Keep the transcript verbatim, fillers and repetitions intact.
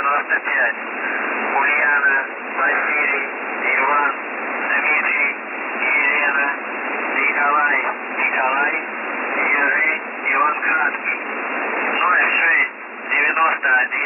девяносто пять. Ульяна, Василий, Иван, Дмитрий, Елена, Николай, Николай, Ежи, Иван Краткий. ноль шесть девяносто один.